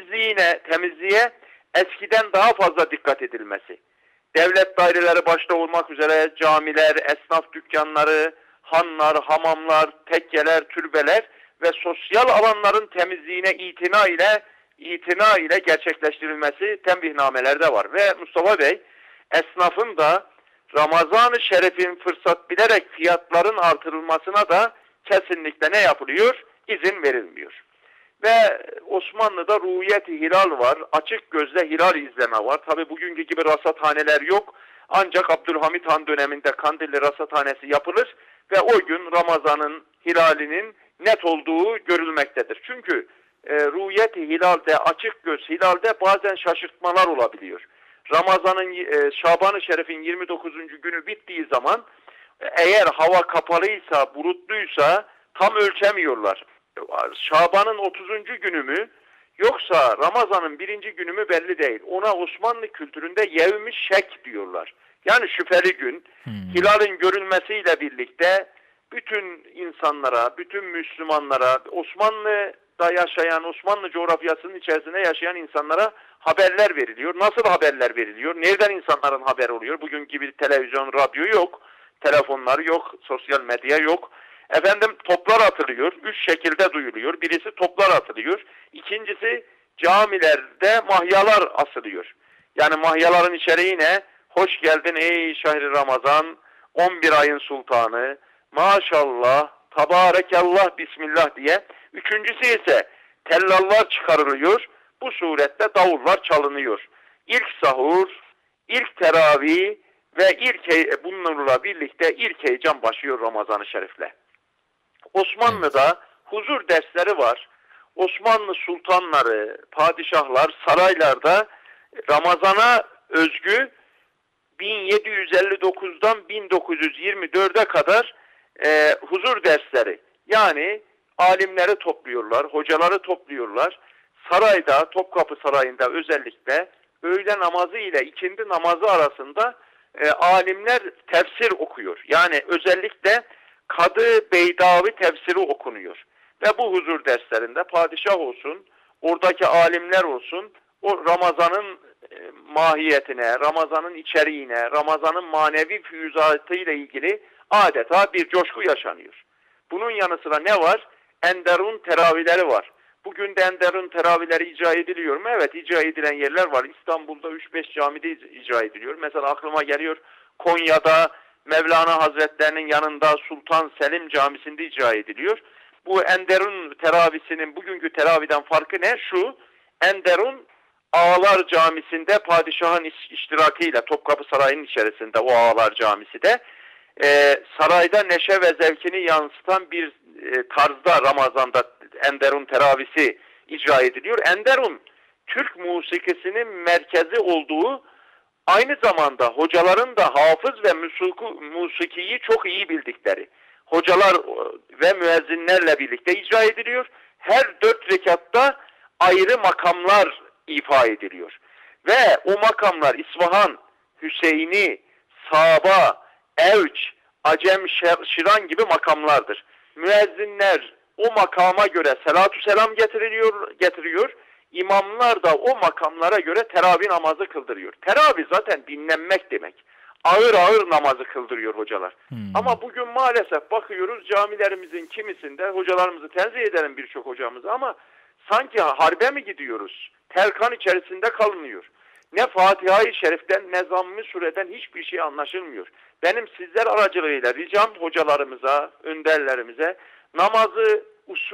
temizliğe eskiden daha fazla dikkat edilmesi. Devlet daireleri başta olmak üzere camiler, esnaf dükkanları, hanlar, hamamlar, tekkeler, türbeler ve sosyal alanların temizliğine itina ile gerçekleştirilmesi tembihnamelerde var. Ve Mustafa Bey, esnafın da Ramazan-ı Şerif'in fırsat bilerek fiyatların artırılmasına da kesinlikle ne yapılıyor? İzin verilmiyor. Ve Osmanlı'da ruhiyet-i hilal var. Açık gözle hilal izleme var. Tabi bugünkü gibi rasathaneler yok. ancak Abdülhamit Han döneminde Kandilli Rasathanesi yapılır ve o gün Ramazan'ın hilalinin net olduğu görülmektedir. Çünkü rüyet-i hilalde, açık göz hilalde bazen şaşırtmalar olabiliyor. Ramazan'ın Şaban-ı Şerif'in 29. günü bittiği zaman eğer hava kapalıysa, bulutluysa tam ölçemiyorlar. Şaban'ın 30. günü mü yoksa Ramazan'ın 1. günü mü belli değil. Ona Osmanlı kültüründe yevmi şek diyorlar. Yani şüpheli gün. Hilalin görülmesiyle birlikte bütün insanlara, bütün Müslümanlara, Osmanlı'da yaşayan, Osmanlı coğrafyasının içerisinde yaşayan insanlara haberler veriliyor. Nasıl haberler veriliyor? Nereden insanların haberi oluyor? Bugün gibi televizyon, radyo yok, telefonlar yok, sosyal medya yok. Efendim toplar atılıyor. 3 şekilde duyuluyor. Birisi toplar atılıyor. İkincisi camilerde mahyalar asılıyor. Yani mahyaların içeriği ne? Hoş geldin ey şehri Ramazan, 11 ayın sultanı, maşallah, tabarekallah, bismillah diye. Üçüncüsü ise tellallar çıkarılıyor. Bu surette davullar çalınıyor. İlk sahur, ilk teravih ve bunlarla birlikte ilk heyecan başlıyor Ramazan-ı Şerif'le. Osmanlı'da huzur dersleri var. Osmanlı sultanları, padişahlar saraylarda Ramazan'a özgü 1759'dan 1924'e kadar huzur dersleri. Yani alimleri topluyorlar, hocaları topluyorlar. Sarayda, Topkapı Sarayı'nda özellikle öğle namazı ile ikindi namazı arasında alimler tefsir okuyor. Yani özellikle Kadı Beydavi tefsiri okunuyor. Ve bu huzur derslerinde padişah olsun, oradaki alimler olsun, o Ramazan'ın mahiyetine, Ramazan'ın içeriğine, Ramazan'ın manevi füyüzatı ile ilgili adeta bir coşku yaşanıyor. Bunun yanı sıra ne var? Enderun teravihleri var. Bugün de Enderun teravihleri icra ediliyor mu? Evet, icra edilen yerler var. İstanbul'da 3-5 camide icra ediliyor. Mesela aklıma geliyor Konya'da Mevlana Hazretlerinin yanında Sultan Selim Camisi'nde icra ediliyor. Bu Enderun teravisinin bugünkü teraviden farkı ne? Şu, Enderun Ağalar Camisi'nde padişahın iştirakıyla Topkapı Sarayı'nın içerisinde o Ağalar Camisi de sarayda neşe ve zevkini yansıtan bir tarzda Ramazan'da Enderun teravisi icra ediliyor. Enderun Türk musikisinin merkezi olduğu, aynı zamanda hocaların da hafız ve musikiyi çok iyi bildikleri hocalar ve müezzinlerle birlikte icra ediliyor. Her 4 rekatta ayrı makamlar ifa ediliyor. Ve o makamlar İsfahan, Hüseyini, Saba, Evç, Acem, Şiran gibi makamlardır. Müezzinler o makama göre selatü selam getiriyor. İmamlar da o makamlara göre teravih namazı kıldırıyor. Teravih zaten dinlenmek demek. Ağır ağır namazı kıldırıyor hocalar. Ama bugün maalesef bakıyoruz camilerimizin kimisinde, hocalarımızı tenzih edelim birçok hocamızı, ama sanki harbe mi gidiyoruz? Terkan içerisinde kalınıyor. Ne Fatiha-i Şerif'ten ne Zamm-ı Sure'den hiçbir şey anlaşılmıyor. Benim sizler aracılığıyla ricam hocalarımıza, önderlerimize, namazı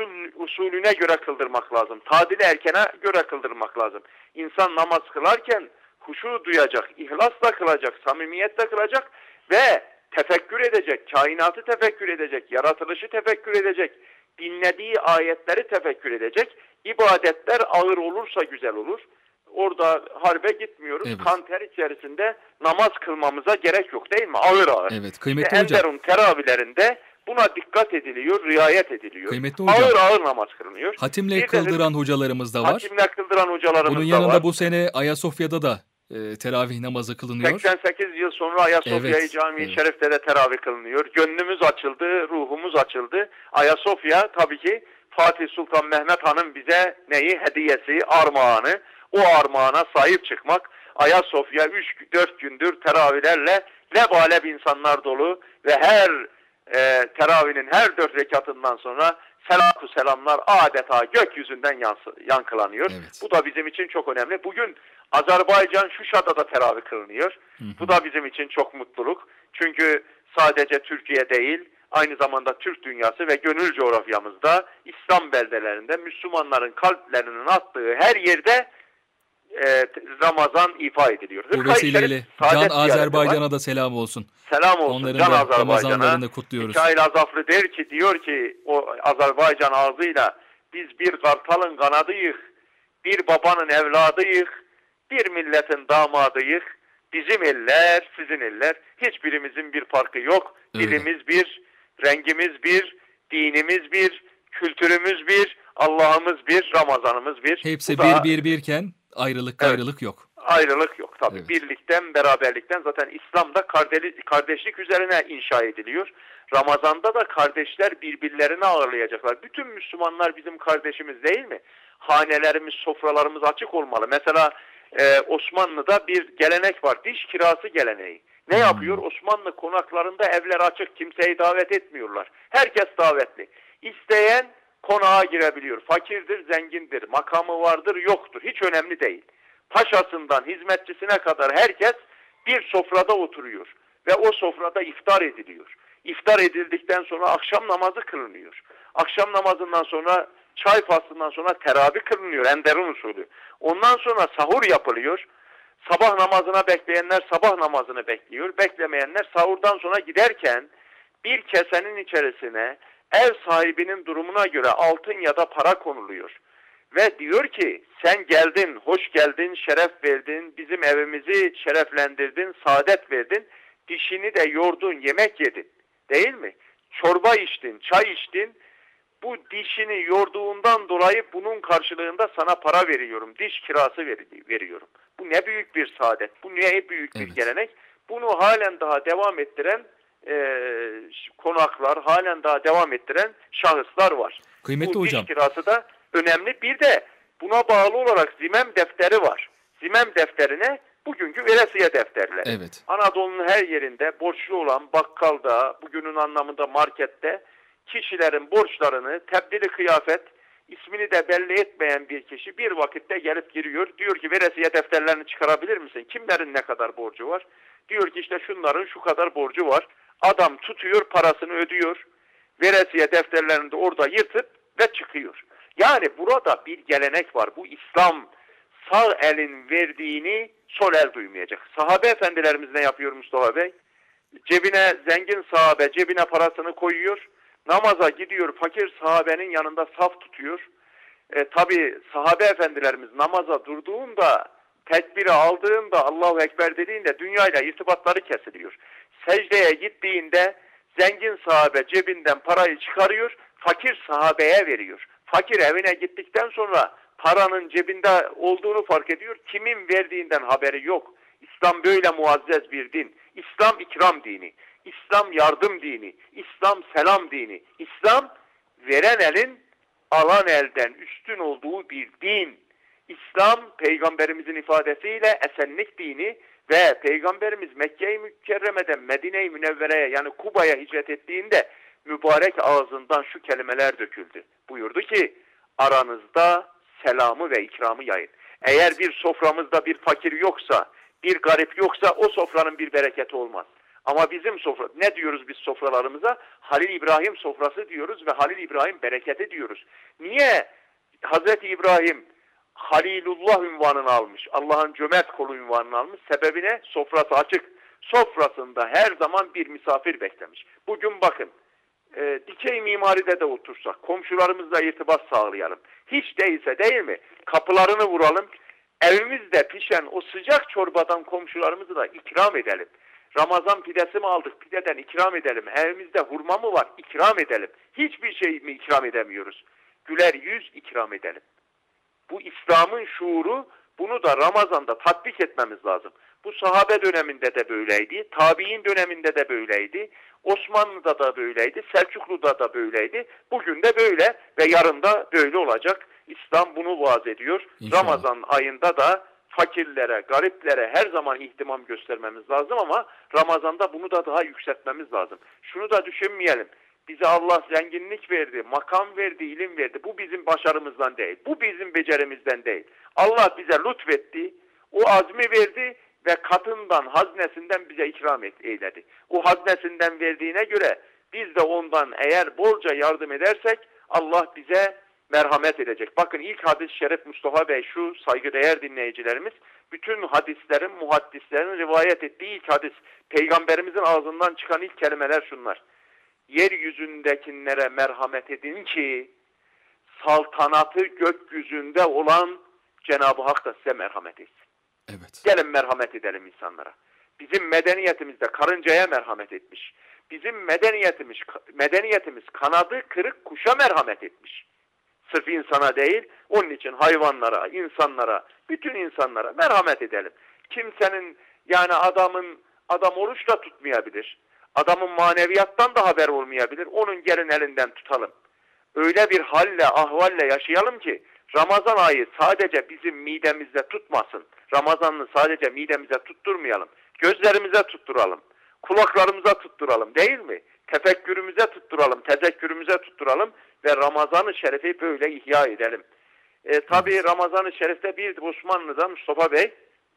usulüne göre kıldırmak lazım. Tadil erkene göre kıldırmak lazım. İnsan namaz kılarken huşu duyacak, ihlasla kılacak, samimiyetle kılacak ve tefekkür edecek, kainatı tefekkür edecek, yaratılışı tefekkür edecek, dinlediği ayetleri tefekkür edecek. İbadetler ağır olursa güzel olur. Orada harbe gitmiyoruz. Evet. Kan ter içerisinde namaz kılmamıza gerek yok, değil mi? Ağır ağır. Evet, kıymetli hocam. Enderun teravihlerinde buna dikkat ediliyor, riayet ediliyor. Kıymetli hocam. Ağır ağır namaz kılınıyor. Hatimle kıldıran hocalarımız da var. Hatimle kıldıran hocalarımız Bunun da var. yanında bu sene Ayasofya'da da teravih namazı kılınıyor. 88 yıl sonra Ayasofya Camii-i Şerif'te de teravih kılınıyor. Gönlümüz açıldı, ruhumuz açıldı. Ayasofya tabii ki Fatih Sultan Mehmet Han'ın bize neyi? Hediyesi, armağanı. O armağana sahip çıkmak. Ayasofya 3-4 gündür teravihlerle lebalep insanlar dolu ve her teravihinin her 4 rekatından sonra selatü selamlar adeta gökyüzünden yankılanıyor. Evet. Bu da bizim için çok önemli. Bugün Azerbaycan Şuşa'da da teravih kılınıyor. Bu da bizim için çok mutluluk. Çünkü sadece Türkiye değil, aynı zamanda Türk dünyası ve gönül coğrafyamızda İslam beldelerinde Müslümanların kalplerinin attığı her yerde Ramazan ifa ediliyor. Bu vesileyle Can Azerbaycan'a da selam olsun. Selam olsun. Onların Can da Azerbaycan'a. Ramazanlarını kutluyoruz. Mikail Azaflı diyor ki o Azerbaycan ağzıyla biz bir kartalın kanadıyız, bir babanın evladıyız, bir milletin damadıyız. Bizim eller, sizin eller, hiçbirimizin bir farkı yok. Öyle. Dilimiz bir, rengimiz bir, dinimiz bir, kültürümüz bir, Allah'ımız bir, Ramazanımız bir. Hepsi Bu da, birken ayrılık yok. Ayrılık yok tabii. Evet. Birlikten, beraberlikten zaten İslam'da kardeşlik üzerine inşa ediliyor. Ramazan'da da kardeşler birbirlerini ağırlayacaklar. Bütün Müslümanlar bizim kardeşimiz değil mi? Hanelerimiz, sofralarımız açık olmalı. Mesela Osmanlı'da bir gelenek var. Diş kirası geleneği. Ne yapıyor? Osmanlı konaklarında evler açık. Kimseyi davet etmiyorlar. Herkes davetli. İsteyen konağa girebiliyor. Fakirdir, zengindir, makamı vardır, yoktur. Hiç önemli değil. Paşasından hizmetçisine kadar herkes bir sofrada oturuyor. Ve o sofrada iftar ediliyor. İftar edildikten sonra akşam namazı kılınıyor. Akşam namazından sonra çay faslından sonra teravih kılınıyor. Enderun usulü. Ondan sonra sahur yapılıyor. Sabah namazına bekleyenler sabah namazını bekliyor. Beklemeyenler sahurdan sonra giderken bir kesenin içerisine ev sahibinin durumuna göre altın ya da para konuluyor. Ve diyor ki sen geldin, hoş geldin, şeref verdin, bizim evimizi şereflendirdin, saadet verdin, dişini de yordun, yemek yedin. Değil mi? Çorba içtin, çay içtin. Bu dişini yorduğundan dolayı bunun karşılığında sana para veriyorum, diş kirası veriyorum. Bu ne büyük bir saadet, bu ne büyük bir gelenek. Bunu halen daha devam ettiren konaklar, halen daha devam ettiren şahıslar var. Kıymetli bu hocam. Diş kirası da önemli. Bir de buna bağlı olarak zimem defteri var. Zimem defterine bugünkü veresiye defterleri. Evet. Anadolu'nun her yerinde borçlu olan bakkalda, bugünün anlamında markette kişilerin borçlarını tebdili kıyafet, ismini de belli etmeyen bir kişi bir vakitte gelip giriyor. Diyor ki veresiye defterlerini çıkarabilir misin? Kimlerin ne kadar borcu var? Diyor ki işte şunların şu kadar borcu var. Adam tutuyor, parasını ödüyor. Veresiye defterlerini de orada yırtıp ve çıkıyor. Yani burada bir gelenek var. Bu İslam sağ elin verdiğini sol el duymayacak. Sahabe efendilerimiz ne yapıyor Mustafa Bey? Cebine zengin sahabe cebine parasını koyuyor. Namaza gidiyor, fakir sahabenin yanında saf tutuyor. Tabi sahabe efendilerimiz namaza durduğunda, tekbiri aldığında, Allahu Ekber dediğinde dünyayla irtibatları kesiliyor. Secdeye gittiğinde zengin sahabe cebinden parayı çıkarıyor, fakir sahabeye veriyor. Fakir evine gittikten sonra paranın cebinde olduğunu fark ediyor. Kimin verdiğinden haberi yok. İslam böyle muazzez bir din. İslam ikram dini. İslam yardım dini. İslam selam dini. İslam veren elin alan elden üstün olduğu bir din. İslam peygamberimizin ifadesiyle esenlik dini ve peygamberimiz Mekke-i Mükerreme'den Medine-i Münevvere'ye yani Kuba'ya hicret ettiğinde mübarek ağzından şu kelimeler döküldü. Buyurdu ki aranızda selamı ve ikramı yayın. Eğer bir soframızda bir fakir yoksa, bir garip yoksa o sofranın bir bereketi olmaz. Ama bizim sofra, ne diyoruz biz sofralarımıza? Halil İbrahim sofrası diyoruz ve Halil İbrahim bereketi diyoruz. Niye Hazreti İbrahim Halilullah unvanını almış, Allah'ın cömert kolu unvanını almış? Sebebi ne? Sofrası açık. Sofrasında her zaman bir misafir beklemiş. Bugün bakın, dikey mimaride de otursak, komşularımızla irtibat sağlayalım. Hiç değilse değil mi? Kapılarını vuralım. Evimizde pişen o sıcak çorbadan komşularımızı da ikram edelim. Ramazan pidesi mi aldık? Pideden ikram edelim. Evimizde hurma mı var? İkram edelim. Hiçbir şey mi ikram edemiyoruz? Güler yüz ikram edelim. Bu İslam'ın şuuru, bunu da Ramazan'da tatbik etmemiz lazım. Bu sahabe döneminde de böyleydi, tabi'in döneminde de böyleydi, Osmanlı'da da böyleydi, Selçuklu'da da böyleydi. Bugün de böyle ve yarın da böyle olacak. İslam bunu vaaz ediyor. İnşallah. Ramazan ayında da fakirlere, gariplere her zaman ihtimam göstermemiz lazım ama Ramazan'da bunu da daha yükseltmemiz lazım. Şunu da düşünmeyelim. Bize Allah zenginlik verdi, makam verdi, ilim verdi. Bu bizim başarımızdan değil. Bu bizim becerimizden değil. Allah bize lütfetti, o azmi verdi ve katından, haznesinden bize ikram eyledi. O haznesinden verdiğine göre biz de ondan eğer bolca yardım edersek Allah bize merhamet edecek. Bakın ilk hadis-i şerif Mustafa Bey, şu saygıdeğer dinleyicilerimiz, bütün hadislerin, muhaddislerin rivayet ettiği ilk hadis, Peygamberimizin ağzından çıkan ilk kelimeler şunlar: yeryüzündekilere merhamet edin ki saltanatı gökyüzünde olan Cenab-ı Hak da size merhamet etsin. Evet. Gelin merhamet edelim insanlara. Bizim medeniyetimizde karıncaya merhamet etmiş. Bizim medeniyetimiz kanadı kırık kuşa merhamet etmiş. Sırf insana değil, onun için hayvanlara, insanlara, bütün insanlara merhamet edelim. Kimsenin, yani adam oruç da tutmayabilir. Adamın maneviyattan da haber olmayabilir. Onun gelin elinden tutalım. Öyle bir halle, ahvalle yaşayalım ki Ramazan ayı sadece bizim midemizde tutmasın. Ramazan'ı sadece midemize tutturmayalım. Gözlerimize tutturalım. Kulaklarımıza tutturalım, değil mi? Tefekkürümüze tutturalım, tezekkürümüze tutturalım ve Ramazan-ı Şerif'i böyle ihya edelim. Tabii Ramazan-ı Şerif'te bir Osmanlı'da Mustafa Bey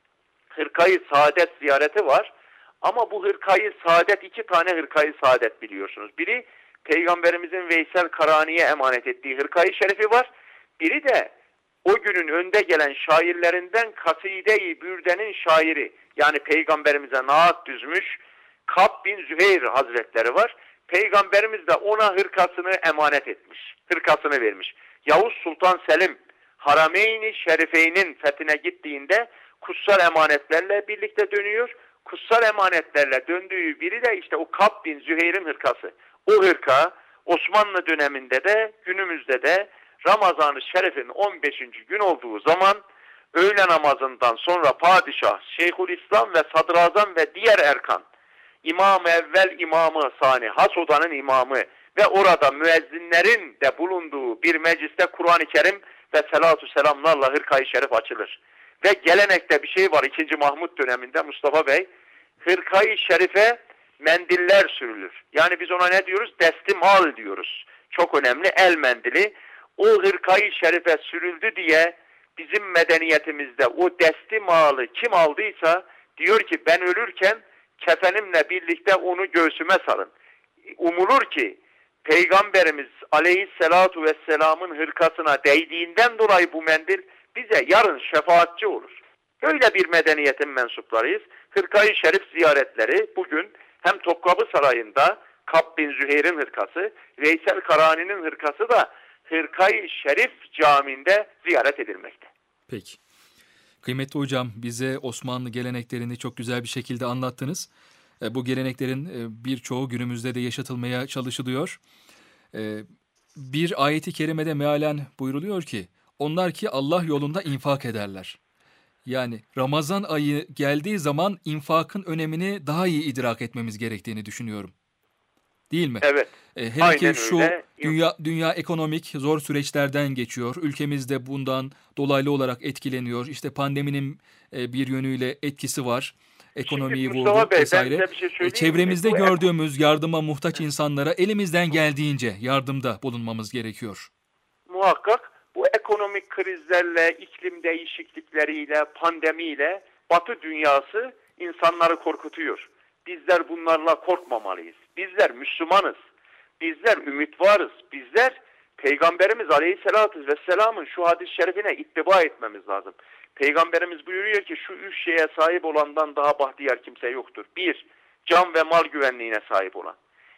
Hırkayı Saadet ziyareti var. Ama bu Hırkayı Saadet, 2 tane Hırkayı Saadet biliyorsunuz. Biri Peygamberimizin Veysel Karani'ye emanet ettiği Hırkayı Şerifi var. Biri de o günün önde gelen şairlerinden Kaside-i Bürde'nin şairi, yani Peygamberimize naat düzmüş Kab bin Züheyr Hazretleri var. Peygamberimiz de ona hırkasını emanet etmiş. Hırkasını vermiş. Yavuz Sultan Selim Harameyn-i Şerifeyn'in fethine gittiğinde kutsal emanetlerle birlikte dönüyor. Kutsal emanetlerle döndüğü biri de işte o Kab bin Züheyr'in hırkası. O hırka Osmanlı döneminde de günümüzde de Ramazan-ı Şerif'in 15. gün olduğu zaman öğle namazından sonra padişah, Şeyhülislam ve Sadrazam ve diğer erkan, İmam-ı Evvel, İmam-ı Sani, has odanın imamı ve orada müezzinlerin de bulunduğu bir mecliste Kur'an-ı Kerim ve selatü selamlarla Hırkayı Şerif açılır. Ve gelenekte bir şey var 2. Mahmut döneminde Mustafa Bey, Hırkayı Şerif'e mendiller sürülür. Yani biz ona ne diyoruz? Destimal diyoruz. Çok önemli, el mendili. O Hırkayı Şerif'e sürüldü diye bizim medeniyetimizde o destimalı kim aldıysa diyor ki ben ölürken kefenimle birlikte onu göğsüme sarın. Umulur ki Peygamberimiz Aleyhisselatu Vesselam'ın hırkasına değdiğinden dolayı bu mendil bize yarın şefaatçi olur. Böyle bir medeniyetin mensuplarıyız. Hırkayı Şerif ziyaretleri bugün hem Topkapı Sarayı'nda Kab bin Züheyr'in hırkası, Veysel Karani'nin hırkası da Hırkayı Şerif Camii'nde ziyaret edilmekte. Peki. Kıymetli hocam, bize Osmanlı geleneklerini çok güzel bir şekilde anlattınız. Bu geleneklerin birçoğu günümüzde de yaşatılmaya çalışılıyor. Bir ayeti kerimede mealen buyruluyor ki, onlar ki Allah yolunda infak ederler. Yani Ramazan ayı geldiği zaman infakın önemini daha iyi idrak etmemiz gerektiğini düşünüyorum. Değil mi? Evet. Hele ki şu dünya ekonomik zor süreçlerden geçiyor. Ülkemiz de bundan dolaylı olarak etkileniyor. İşte pandeminin bir yönüyle etkisi var. Ekonomiyi vurdu vesaire. Çevremizde gördüğümüz yardıma muhtaç insanlara elimizden geldiğince yardımda bulunmamız gerekiyor. Muhakkak bu ekonomik krizlerle, iklim değişiklikleriyle, pandemiyle Batı dünyası insanları korkutuyor. Bizler bunlarla korkmamalıyız. Bizler Müslümanız. Bizler ümit varız. Bizler Peygamberimiz Aleyhisselatü Vesselam'ın şu hadis-i şerifine ittiba etmemiz lazım. Peygamberimiz buyuruyor ki şu 3 şeye sahip olandan daha bahtiyar kimse yoktur. 1. Can ve mal güvenliğine sahip olan.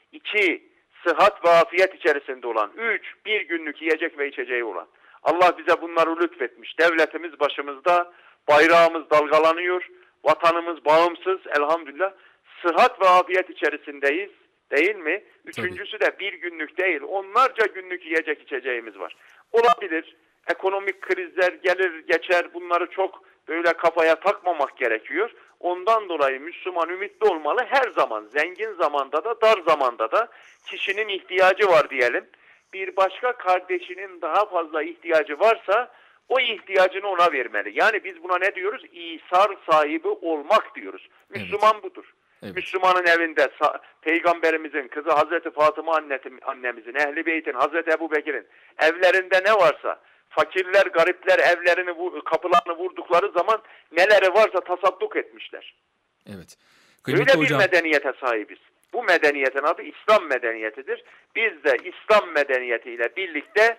2. Sıhhat ve afiyet içerisinde olan. 3. Bir günlük yiyecek ve içeceği olan. Allah bize bunları lütfetmiş. Devletimiz başımızda, bayrağımız dalgalanıyor, vatanımız bağımsız elhamdülillah. Sıhhat ve afiyet içerisindeyiz, değil mi? Üçüncüsü de bir günlük değil, onlarca günlük yiyecek içeceğimiz var. Olabilir, ekonomik krizler gelir geçer, bunları çok böyle kafaya takmamak gerekiyor. Ondan dolayı Müslüman ümitli olmalı her zaman, zengin zamanda da dar zamanda da kişinin ihtiyacı var diyelim. Bir başka kardeşinin daha fazla ihtiyacı varsa o ihtiyacını ona vermeli. Yani biz buna ne diyoruz? İsar sahibi olmak diyoruz. Müslüman budur. Evet. Müslümanın evinde Peygamberimizin kızı Hazreti Fatıma annemizin, Ehl-i Beyt'in, Hazreti Ebubekir'in evlerinde ne varsa, fakirler, garipler evlerini, kapılarını vurdukları zaman neleri varsa tasadduk etmişler. Evet. Öyle bir medeniyete sahibiz. Bu medeniyetin adı İslam medeniyetidir. Biz de İslam medeniyetiyle birlikte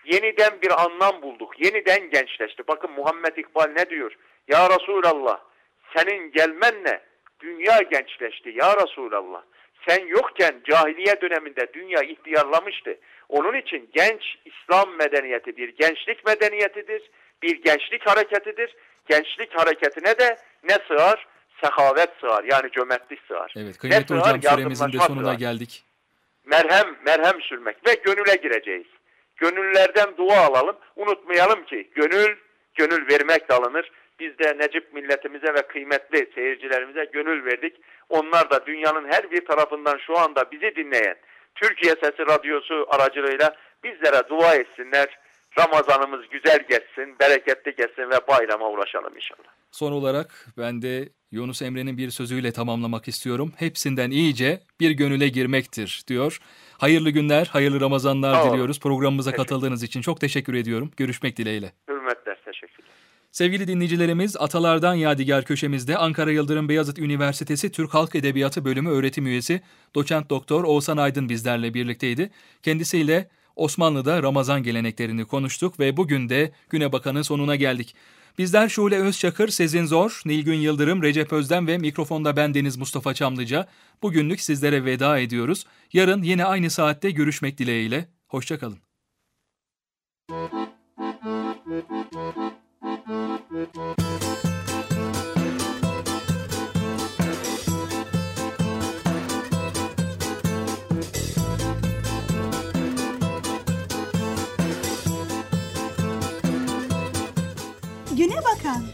Yeniden bir anlam bulduk. Yeniden gençleşti. Bakın Muhammed İkbal ne diyor? Ya Resulallah, senin gelmenle dünya gençleşti ya Resulallah. Sen yokken cahiliye döneminde dünya ihtiyarlamıştı. Onun için genç İslam medeniyeti bir gençlik medeniyetidir. Bir gençlik hareketidir. Gençlik hareketine de ne sığar? Sehavet sığar. Yani cömertlik sığar. Evet, kıymetli hocam, süremizin de sonuna sığar. geldik. Merhem sürmek ve gönüle gireceğiz. Gönüllerden dua alalım. Unutmayalım ki gönül vermekle alınır. Biz de Necip milletimize ve kıymetli seyircilerimize gönül verdik. Onlar da dünyanın her bir tarafından şu anda bizi dinleyen Türkiye Sesi Radyosu aracılığıyla bizlere dua etsinler. Ramazanımız güzel geçsin, bereketli geçsin ve bayrama ulaşalım inşallah. Son olarak ben de Yunus Emre'nin bir sözüyle tamamlamak istiyorum. Hepsinden iyice bir gönüle girmektir diyor. Hayırlı günler, hayırlı Ramazanlar diliyoruz. Programımıza katıldığınız için çok teşekkür ediyorum. Görüşmek dileğiyle. Hürmetler, teşekkürler. Sevgili dinleyicilerimiz, Atalardan Yadigar köşemizde Ankara Yıldırım Beyazıt Üniversitesi Türk Halk Edebiyatı Bölümü öğretim üyesi Doçent Doktor Oğuzhan Aydın bizlerle birlikteydi. Kendisiyle Osmanlı'da Ramazan geleneklerini konuştuk ve bugün de Güne Bakan'ın sonuna geldik. Bizler Şule Özçakır, Sezin Zor, Nilgün Yıldırım, Recep Özden ve mikrofonda bendeniz Mustafa Çamlıca. Bugünlük sizlere veda ediyoruz. Yarın yine aynı saatte görüşmek dileğiyle. Hoşça kalın. Güne Bakan.